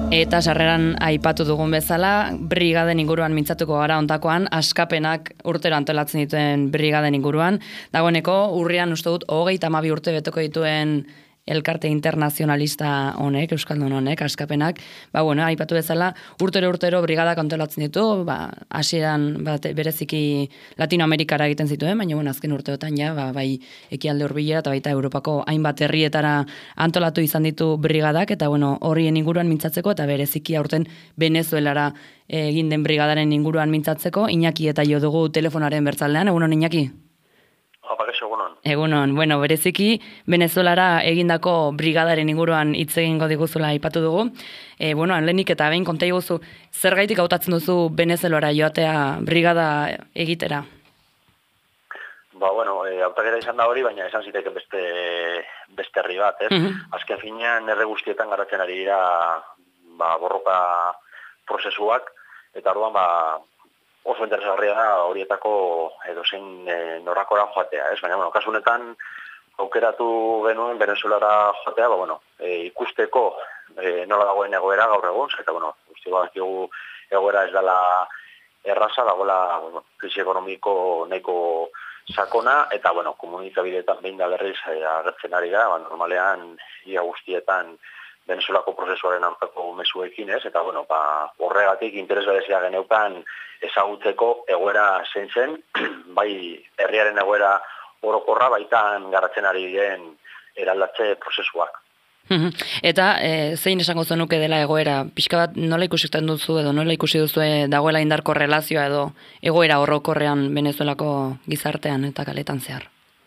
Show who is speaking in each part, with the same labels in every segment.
Speaker 1: Eta sarreran aipatu dugun bezala, brigaden inguruan mintzatuko gara ontakoan, askapenak urtero antolatzen dituen brigaden inguruan. Dagoeneko, urrian uste dut, 32 urte beteko dituen elkarte internazionalista honek, euskaldun honek, askapenak. Aipatu bezala, urtero brigadak antolatzen ditu, hasieran bereziki Latinoamerikara egiten zituen, baina azken urteotan bai ekialde hurbilera eta baita Europako hainbat herrietara antolatu izan ditu brigadak, eta horien inguruan mintzatzeko, eta bereziki aurten Venezuelara egin den brigadaren inguruan mintzatzeko, Iñaki eta jo dugu telefonaren bertzaldean. Egunon, Iñaki? Egunon, bereziki Venezuelara egindako brigadaren inguruan hitz egingo diguzula aipatu dugu. Lehenik eta behin konta iguzu, zergaitik hautatzen duzu Venezuelara joatea brigada egitera?
Speaker 2: Hautaketa izan da hori, baina esan ziteken beste herri bat, ez? Azken finean erre guztietan garatzen ari dira borroka prozesuak, eta orduan oso interesgarria da horietako edozein norrakora joatea, ez? Baina, kasu honetan aukeratu genuen Venezuelara joatea, ikusteko nola dagoen egoera gaur egun, eta, guzti badakigu egoera ez dela erraza, dagoela krisi ekonomiko nahiko sakona, eta, komunikabideetan behin da berriz agertzen ari da, normalean ia guztietan Venezuelako prozesuaren aurkako mezuekin, ez? Eta, horregatik interes berezia geneukan ezagutzeko egoera zen, bai herriaren egoera orokorra, baitan garatzen ari diren eraldatze prozesuak.
Speaker 1: Eta zein esango zenuke dela egoera? Pixka bat nola ikusten duzu edo nola ikusi duzu dagoela indarko relazioa edo egoera orokorrean Venezuelako gizartean eta kaletan zehar?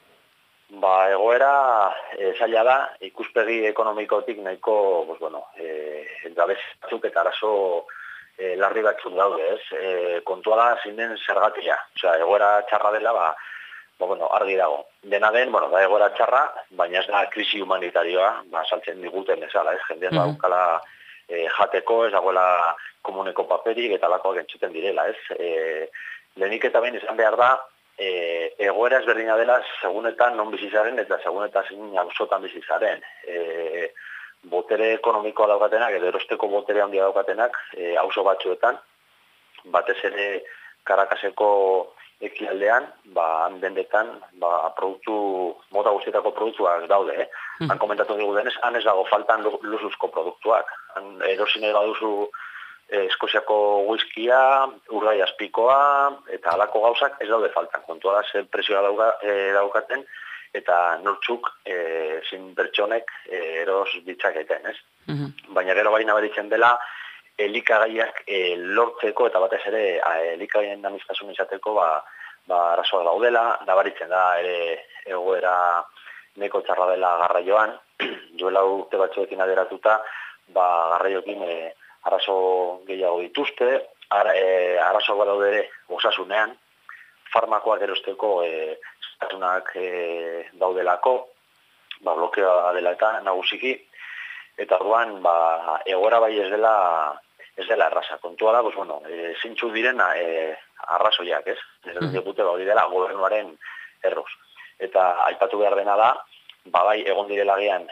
Speaker 2: Egoera zaila da, ikuspegi ekonomikotik nahiko, gabez batzuk eta arazo larri batzuk daude, ez? Kontua da zein den zergatia. Egoera txarra dela, argi dago. Dena den, da egoera txarra, baina ez da krisi humanitarioa, saltzen diguten bezala, ez? Jendean daukala jateko, ez dagoela komuneko paperik eta lakoak entzuten direla, ez? Lehenik eta behin izan behar da, egoera ezberdina dela segunetan non bizizaren eta segunetan zein auzotan bizizaren. Botere ekonomikoa daukatenak edo erosteko botere handia daukatenak auzo batzuetan, batez ere Caracaseko ekialdean, han dendetan produktu, mota guztietako produktuak daude. Han komentatu digu denez, han ez dago faltan luxuzko produktuak. Han erosin nahi baduzu Eskoziako whiskia, urgai azpikoa, eta alako gauzak ez daude faltan. Kontua da, zer presioa daukaten, eta nortzuk zin pertsonek eros ditzaketen, ez? Baina gero baina beritzen dela, elikagaiak lortzeko, eta batez ere, elikagaien amiztasun izateko, arazoak daudela, nabaritzen da, ere egoera neko txarra dela garraioan, joela urte batzuekin aderatuta, garraioekin arazo gehiago dituzte, arazoak badaude ere osasunean, farmakoak erosteko zeratunak daudelako, blokeoa dela eta nagusiki, eta orduan egoera bai ez dela erraza. Kontua da, zintzu diren arrazoiak, ez? Ez dut hori dela gobernuaren erroz. Eta aipatu behar dena da, bai egon direlagian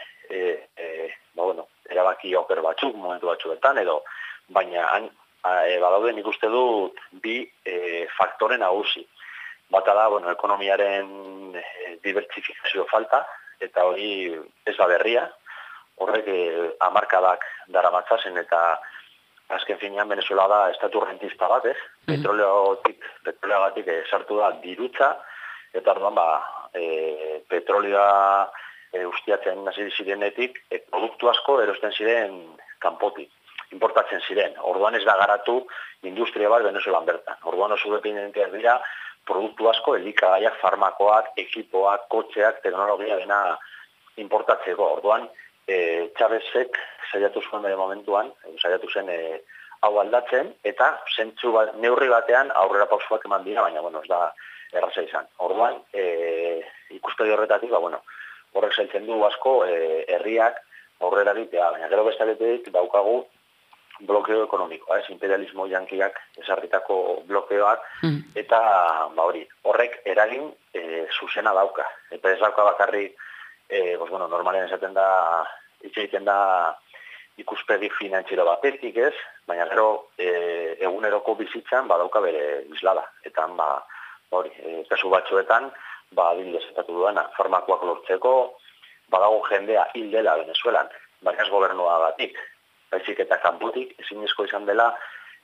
Speaker 2: erabaki oker batzuk, momentu batzuetan, baina badauden ikuste dut bi faktore nagusi. Bata da, ekonomiaren dibertsifikazio falta, eta hori ez da berria, horrek hamarkadak daramatzazen, eta azken finean Venezuela da estatu rentista bat, ez? Petroleagatik sartu da dirutza, eta orduan petrolioa ustiatzen hasi zirenetik, produktu asko erosten ziren kanpotik, importatzen ziren. Orduan ez da garatu industria bat Venezuelan bertan. Orduan oso dependenteak dira produktu asko, elikagaiak, farmakoak, ekipoak, kotxeak, teknologia dena importatzeko. Orduan, Chavezek saiatu zuen bere momentuan, saiatu zen hau aldatzen, eta zentzu neurri batean aurrera pausuak eman dira, baina ez da erraza izan. Orduan, ikuspegi horretatik, horrek zailtzen du asko herriak aurrera egitea, baina gero bestaletik daukagu blokeo ekonomikoa, imperialismo jankiak esarritako blokeoak, eta horrek eragin zuzena dauka. Eta ez dauka bakarrik, normalean esaten da, hitz egiten da ikuspegi finantziero batetik, ez? Baina gero eguneroko bizitzan badauka bere islada. Eta kasu batzuetan, adibidez ezatatu duena, farmakoak lortzeko, badago jendea hil dela Venezuelan, baina ez gobernuagatik, baizik eta kanpotik ezinezko izan dela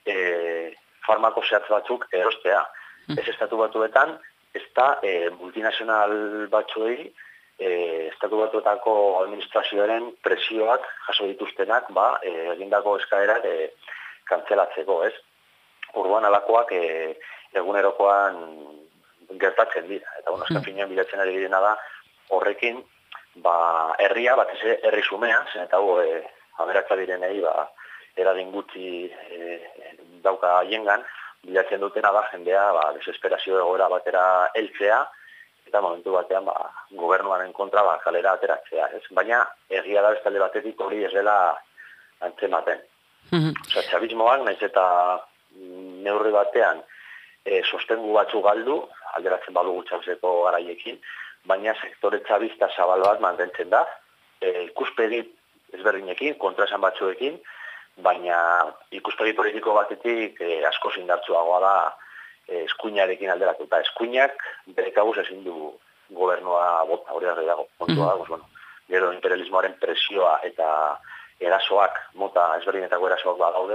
Speaker 2: farmako zehatz batzuk erostea. Ez estatu batuetan, ez da multinazional batzuei, estatu batuetako administrazioaren presioak jaso dituztenak egindako eskaerak kantzelatzeko, ez? Orduan alakoak egunerokoan gertatzen dira. Eta azken finean bilatzen ari direna da horrekin herria, batez herri sumea, zen eta aberatsa direnei eragin gutxi dauka haiengan, bilatzen dutena da jendea desesperazio egoera batera heltzea, eta momentu batean gobernuaren kontra kalera ateratzea, ez? Baina egia da bestalde batetik hori ez dela antzematen. Osea, txabismoak naiz eta neurri batean sostengu batzu galdu, alderatzen badugu txabizeko garaiekin, baina sektore txabista zabal bat mantentzen da, ikuspegi ezberdinekin, kontraesan batzuekin, baina ikuspegi politiko batetik asko indartsuagoa da eskuinarekin alderatuta. Eskuinak bere kabuz ezin du gobernua bota, hori argi dago. Kontua da, gero imperialismoaren presioa eta erasoak, mota ezberdinetako erasoak gaude,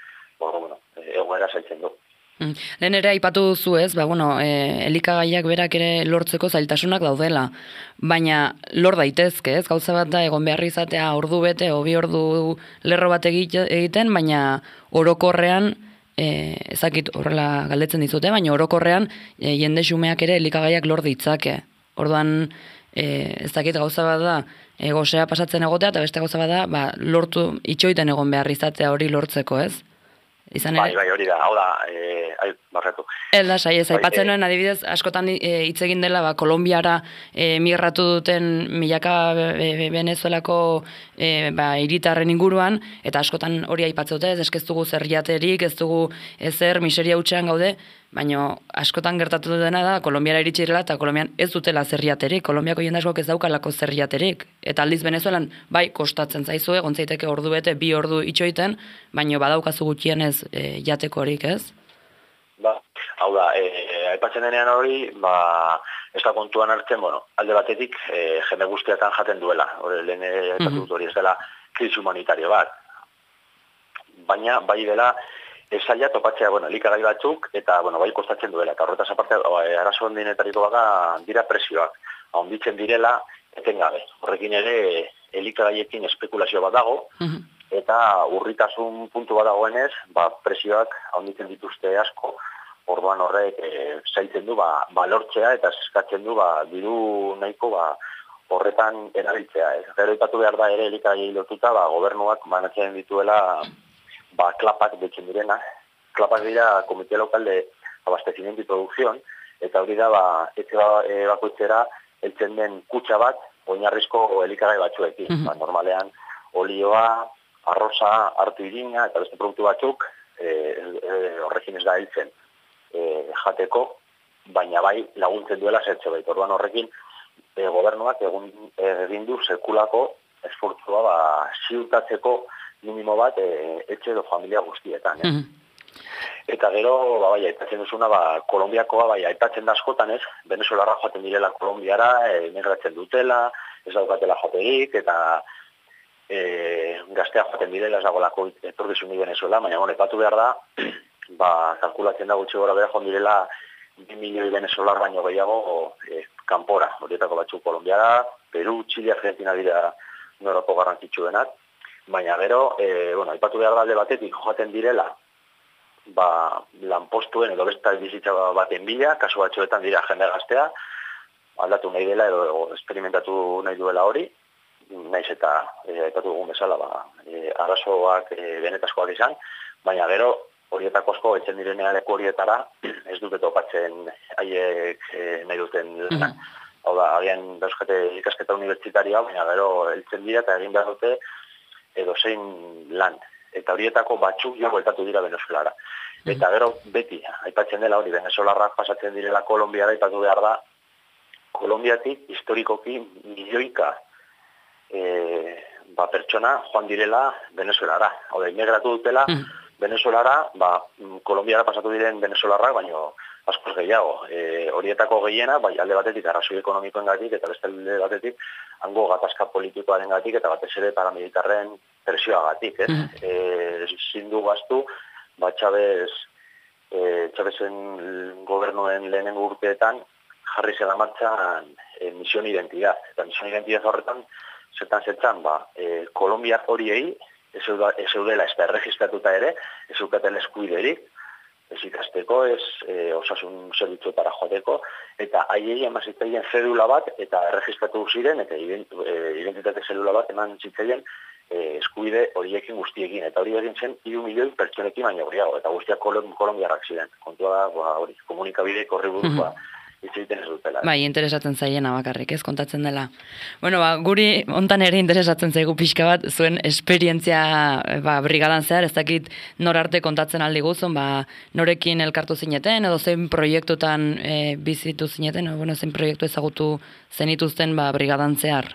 Speaker 2: egoera zailtzen du.
Speaker 1: Lehen ere aipatu duzu ez, elikagaiak berak ere lortzeko zailtasunak daudela, baina lor daitezke ez, gauza bat da egon behar izatea ordu bete, o 2 ordu lerro bat egiten, baina orokorrean, ezakit horrela galdetzen dizute, baina orokorrean jende xumeak ere elikagaiak lor ditzake. Orduan, ezakit gauza bat da, gozea pasatzen egotea, eta beste gauza bat da, lortu itxoiten egon behar izatea hori lortzeko ez?
Speaker 2: Bai, hori da, hau da, barretu.
Speaker 1: Aipatzen nuen, adibidez, askotan hitz egin dela, Kolonbiara migratu duten milaka Venezuelako hiritarren inguruan, eta askotan hori aipatzen dute, ez dugu zerriaterik, ez dugu ezer, miseria hutsean gaude, baina askotan gertatu dena da, Kolonbiara iritsi direla, eta Kolonbian ez dutela zerriaterik, Kolonbiako jende askok ez daukalako zerriaterik, eta aldiz Venezuelan, kostatzen zaizu, egon zaiteke ordu bete, 2 ordu itxoiten, baina badaukazu gutxienez jateko horik, ez?
Speaker 2: Hau da, aipatzen denean hori, ez da kontuan hartzen, alde batetik, jende guztiatan jaten duela, lehen aipatu dut hori ez dela krisi humanitario bat, baina bai dela, zaila topatzea, elikagai batzuk, eta, bai kostatzen duela, eta horretaz aparte, arazo handinetariko dira presioak, handitzen direla, etengabe. Horrekin ere, elikagaiekin espekulazio bat dago, eta urritasun puntu bat dagoenez, presioak handitzen dituzte asko, orduan horrek zailtzen du, lortzea, eta eskatzen du, diru nahiko, horretan erabiltzea. Gero ipatu behar da ere elikagaiei lotuta, gobernuak banatzen dituela, klapak deitzen direna. Klapak dira Komite Local de Abastecimiento y Producción, eta hori da, etxe bakoitzera heltzen den kutxa bat, oinarrizko elikagai batzuekin. Normalean, olioa, arroza, hartu irina, eta beste produktu batzuk, horrekin ez da heltzen jateko, baina bai laguntzen duela zertxe baita. Orduan horrekin, gobernuak egin du sekulako esfortzua ziurtatzeko minimo bat etxe edo familia guztietan. Eta gero, aipatzen duzuna, Kolonbiakoa, aipatzen da askotan ez, Venezuelarra joaten direla Kolonbiara, emigratzen dutela, ez daukatela joaterik, eta gaztea joaten direla, ez dagoelako etorkizuni Venezuela, baina aipatu behar da, kalkulatzen da gutxi gora bera joan direla 2 milioi venezolar baino gehiago kanpora, horietako batzuk Kolonbiara, Peru, Chile, Argentina dira norako garrantzitsuenak, baina gero, aipatu behar da alde batetik joaten direla, lanpostuen edo besta bizitza baten bila, kasu batzuetan dira jende gaztea, aldatu nahi dela edo esperimentatu nahi duela hori, naiz eta aipatu dugun bezala, arazoak benetazkoak izan, baina gero horietako asko etzen direnean leku horietara, ez dute topatzen haiek nahi duten lana. Hau da, agian dauzkate ikasketa unibertsitarioa, baina gero heltzen dira eta egin behar dute edo zein lan. Eta horietako batzuk jo bueltatu dira Venezuelara. Eta gero beti, aipatzen dela hori, venezolarrak pasatzen direla Kolonbiara, aipatu behar da, Kolonbiatik historikoki milioika pertsona joan direla Venezuelara. Hau da, inmigratu dutela Venezuelara, Kolombiara pasatu diren venezuelarrak, baino askoz gehiago. Horietako gehiena, bai alde batetik arrazoi ekonomikoengatik eta beste alde batetik hango gatazka politikoarengatik eta batez ere paramilitarren presioagatik, ez? Ezin du gaztu, Chavezen gobernuen lehenengo urteetan jarri zela martxan misión identidad. Eta misión identidad horretan, zertan, Kolombiar horiei, ez eudela ez da erregistratuta ere, ez eukaten eskubiderik, ez ikasteko, ez osasun zerbitzuetara joateko, eta haiei eman zitzaien zedula bat, eta erregistratu ziren, eta identitate zedula bat eman zitzaien eskubide horiekin guztiekin, eta hori egin zen 3 milioi pertsonekin baino gehiago, eta guztiak kolombiarrak ziren. Kontua da, komunikabideek horri buruzkoa hitz egiten ez dutela.
Speaker 1: Bai, interesatzen zaiena bakarrik, ez kontatzen dela. Bueno, guri hontan ere interesatzen zaigu pixka bat, zuen esperientzia brigadan zehar, ez dakit nor arte kontatzen aldi guzun, norekin elkartu zineten, edo zein proiektutan bizitu zineten, edo zein proiektu ezagutu zenituzten brigadan zehar?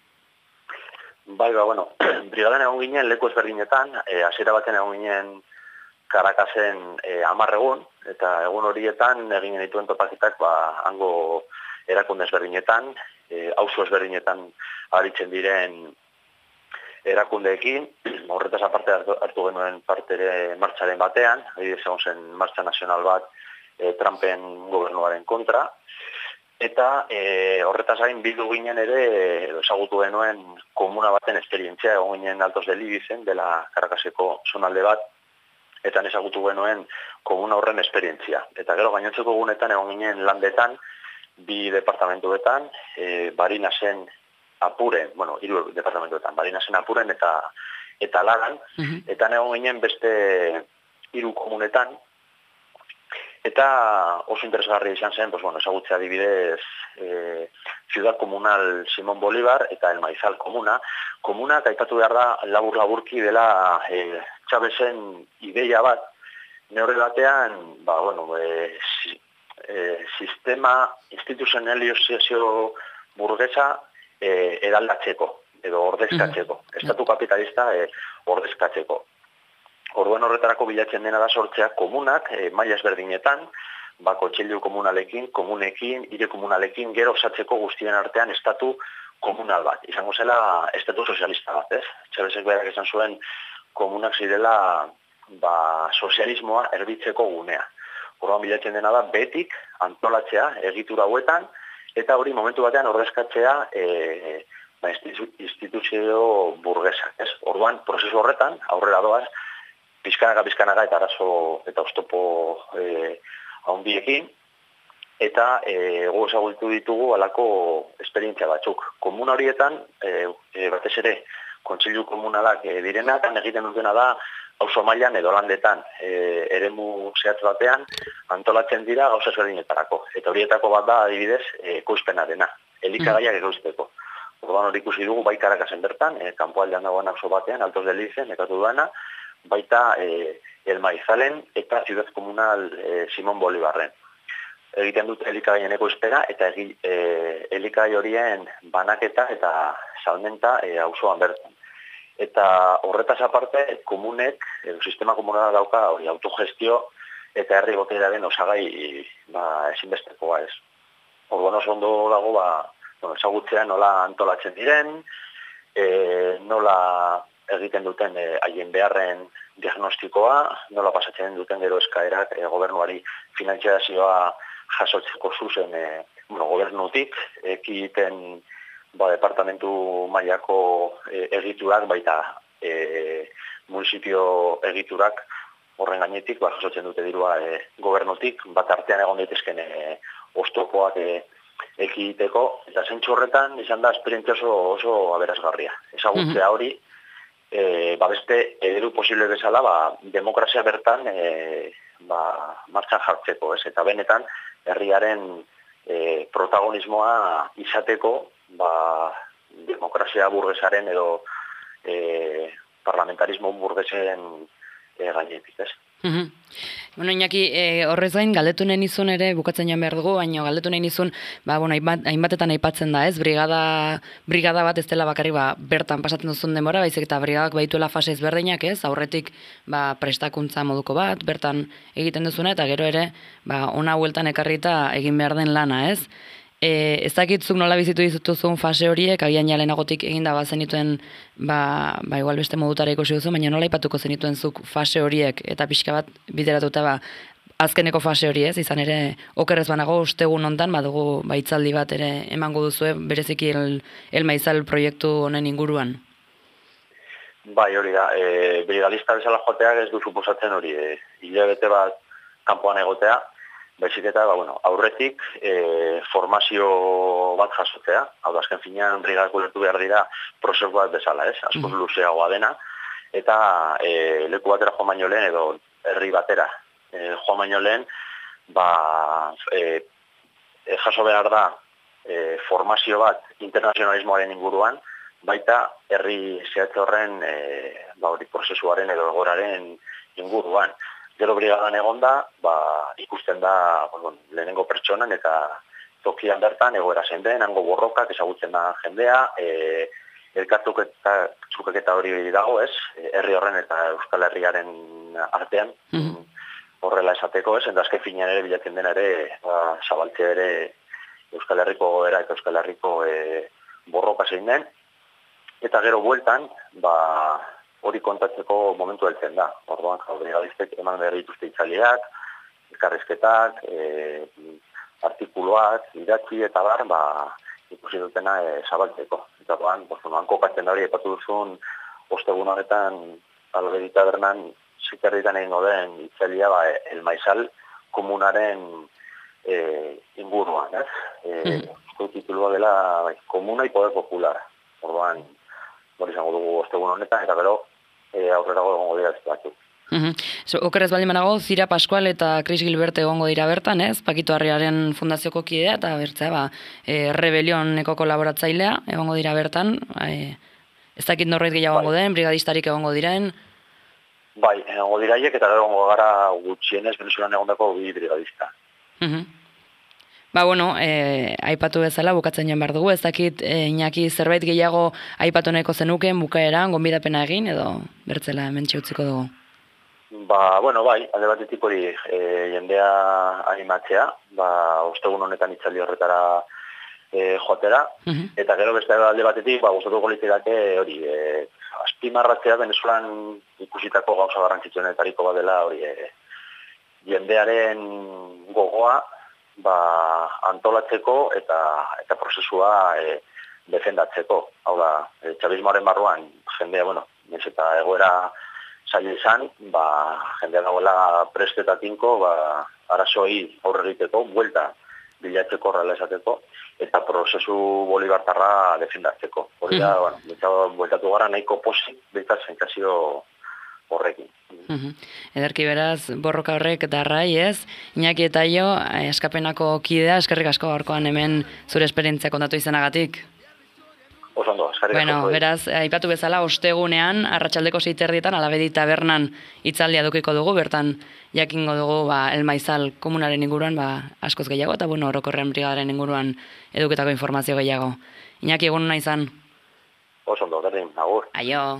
Speaker 2: Bai, brigadan egon ginen leku ezberdinetan, hasiera baten egon ginen Caracasen 10 egun, eta egun horietan egin genituen topaketak hango erakunde ezberdinetan, auzo ezberdinetan aritzen diren erakundeekin, horretaz aparte hartu genuen parte ere martxaren batean, egon zen martxa nazional bat Trumpen gobernuaren kontra, eta horretaz gain bildu ginen ere ezagutu genuen komuna baten esperientzia, egon ginen Altos de Libizen, dela Caracaseko zonalde bat, eta ezagutu genuen komuna horren esperientzia. Eta gero gainontzeko egunetan egon ginen landetan, 2 departamentuetan, Barinasen Apuren, 3 departamentuetan, Barinasen Apuren eta Lagan, eta egon ginen beste 3 komunetan, eta oso interesgarri izan zen, ezagutzea adibidez Ciudad Comunal Simón Bolívar eta El Maizal komuna. Komunak aipatu behar da labur-laburki dela Chavezen ideia bat, neurri batean, sistema instituzionalizazio burgesa eraldatzeko, edo ordezkatzeko, estatu kapitalista ordezkatzeko. Orduan horretarako bilatzen dena da sortzea komunak, maila ezberdinetan, kontseilu komunalekin, komunekin, hiri komunalekin, gero osatzeko guztien artean estatu komunal bat. Izango zela estatu sozialista bat, ez? Chavezek berak esan zuen komunak zirela sozialismoa erbitzeko gunea. Orduan bilatzen dena da betik antolatzea egitura hauetan, eta hori momentu batean ordezkatzea instituzio burgesa, ez? Orduan prozesu horretan aurrera doaz, pizkanaga eta arazo eta oztopo handiekin, eta gu ezagutu ditugu halako esperientzia batzuk. Komuna horietan, batez ere, kontseilu komunalak direnak, egiten dutena da, auzo mailan edo landetan, eremu zehatz batean, antolatzen dira gauza ezberdinetarako. Eta horietako bat da, adibidez, ekoizpenarena, elikagaiak ekoizteko. Orduan hori ikusi dugu, bai Caracasen bertan, kanpoaldean dagoen auzo batean, Altos de Libizen, nekatu duena, baita El Maizalen eta Ciudad Comunal Simón Bolívarren. Egiten dute elikagaien ekoizpena eta elikagai horien banaketa eta salmenta auzoan bertan. Eta horretaz aparte, komunek, sistema komunala dauka autogestio eta herri boterearen osagai ezinbestekoa ez. Orduan oso ondo dago ezagutzea nola antolatzen diren, nola egiten duten haien beharren diagnostikoa, nola pasatzen duten gero eskaerak gobernuari finantziazioa jasotzeko zuzen gobernutik, ekiten departamentu mailako egiturak, baita municipio egiturak horren gainetik jasotzen dute dirua gobernutik, bat artean egon daitezken oztopoak ekiteko, eta zentzu horretan izan da esperientzia oso aberasgarria. Ezagutzea hori, beste eredu posible bezala, demokrazia bertan martxan jartzeko, ez? Eta benetan, herriaren protagonismoa izateko, demokrazia burgesaren edo parlamentarismo burgesen gainetik, ez?
Speaker 1: Bueno, Iñaki, horrez gain, galdetu nahi nizun ere, bukatzen joan behar dugu, baina galdetu nahi nizun, hainbatetan aipatzen da, ez? Brigada bat ez dela bakarri, bertan pasatzen duzun denbora, baizik eta brigadak baituela fase ezberdinak, ez? Aurretik, prestakuntza moduko bat, bertan egiten duzuna, eta gero ere, ona hueltan ekarrita egin behar den lana, ez? Ez dakitzuk nola bizitu dituzun fase horiek, agian jalenagotik eginda zenituen, igual beste modutara ikusi duzu, baina nola ipatuko zenituen zuk fase horiek, eta pixka bat bideratuta azkeneko fase hori, ez? Izan ere, okerrez banago, ostegun hontan, badugu baitzaldi bat ere emango duzue, bereziki el Maizal proiektu honen inguruan.
Speaker 2: Bai, hori da, brigadista bezala joateak ez du suposatzen hori, hilabete bat kanpoan egotea, baizik eta, aurretik formazio bat jasotzea, hau da, azken finean brigadak ulertu behar dira prozesu bat bezala, ez? Askoz luzeagoa dena, eta leku batera joan baino lehen, edo herri batera joan baino lehen, jaso behar da formazio bat internazionalismoaren inguruan, baita herri zehatz horren prozesuaren edo egoraren inguruan. Gero brigadan egonda, ikusten da lehenengo pertsonan eta tokian bertan egoera zein den, hango borrokak ezagutzen da jendea, elkartrukaketa hori dago, ez? Herri horren eta Euskal Herriaren artean, horrela esateko, ez? Eta azken finean ere bilatzen dena ere, zabaltzea ere Euskal Herriko goera eta Euskal Herriko borroka zein den, eta gero bueltan, hori kontatzeko momentu heltzen da. Orduan, brigadistek eman behar dituzte itzaliak, elkarrizketak, artikuluak, idatzi eta ikusi dutena zabaltzeko. Eta orduan, kokatzen da hori, epatu duzun, ostegun honetan, Albedi Tabernan, zikerritan egin den itzalia, el Maizal komunaren inguruan, ez? Titulua dela, komuna y poder popular. Orduan, hori izango dugu ostegun honetan, eta gero, aurrerago egongo dira ez batzuk.
Speaker 1: Okerrez baldin banago, Zira Pascual eta Chris Gilbert egongo dira bertan, ez? Pakito Harriaren fundazioko kidea, eta bertzea, Rebelioneko kolaboratzailea egongo dira bertan. Ez dakit norbait gehiago egongo den, brigadistarik egongo diren?
Speaker 2: Bai, egongo diraiek, eta gero egongo gara gutxienez, Venezuelan egondako bi brigadista.
Speaker 1: Aipatu bezala, bukatzen joan behar dugu, ez dakit Iñaki zerbait gehiago aipatu nahiko zenuken, bukaeran, gonbidapena egin, edo bertzela hemen txutziko dugu?
Speaker 2: Bai, alde batetik hori jendea animatzea, ostegun honetan itzaldi horretara joatera, eta gero beste alde batetik, gustatuko litzake hori, azpimarratzea Venezuelan ikusitako gauza garrantzitsuenetariko bat dela hori, jendearen gogoa, antolatzeko eta prozesua defendatzeko. Hau da, txabismoaren barruan jendea, naiz eta egoera zaila izan, jendea dagoela prest eta tinko, arazoei aurre egiteko, buelta bilatzeko, horrela esateko, eta prozesu bolibartarra defendatzeko. Hori da, bueltatu gara nahiko posik, behitzat sentsazio horrekin.
Speaker 1: Ederki beraz, borroka horrek darrai, ez? Iñaki eta jo, askapenako kidea, eskerrik asko gaurkoan hemen zure esperientzia kontatu izanagatik.
Speaker 2: Osondo, eskerrik asko.
Speaker 1: Beraz, aipatu bezala, ostegunean, arratsaldeko 7:00 Albedi Tabernan hitzaldia edukiko dugu, bertan jakingo dugu el Maizal komunaren inguruan askoz gehiago, eta orokorrean brigadaren inguruan eduketako informazio gehiago. Iñaki, egun ona izan.
Speaker 2: Osondo, berdin, agur.
Speaker 1: Aio.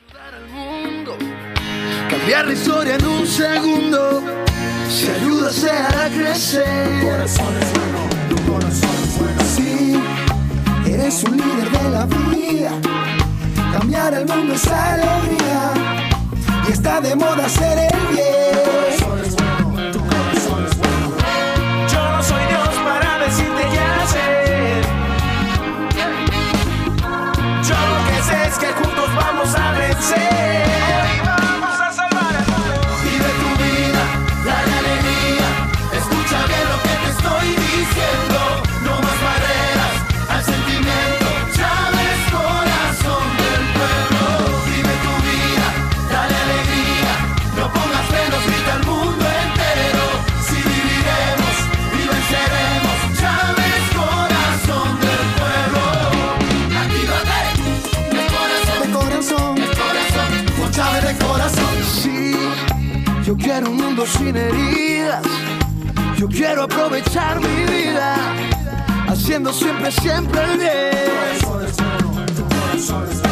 Speaker 3: Cambiar la historia en un segundo, si ayudas a hará crecer. Tu corazón es bueno, tu corazón es bueno. Sí, eres un líder de la vida. Cambiar el mundo es alegría. Y está de moda hacer el bien. Tu corazón es bueno, tu corazón es bueno. Yo no soy Dios para decirte ya sé. Yo lo que sé es que juntos vamos a vencer. Pongas menos Yo quiero un mundo sin heridas. Yo quiero aprovechar mi vida, haciendo siempre, siempre el bien. Tu corazón es bueno, tu corazón es bueno.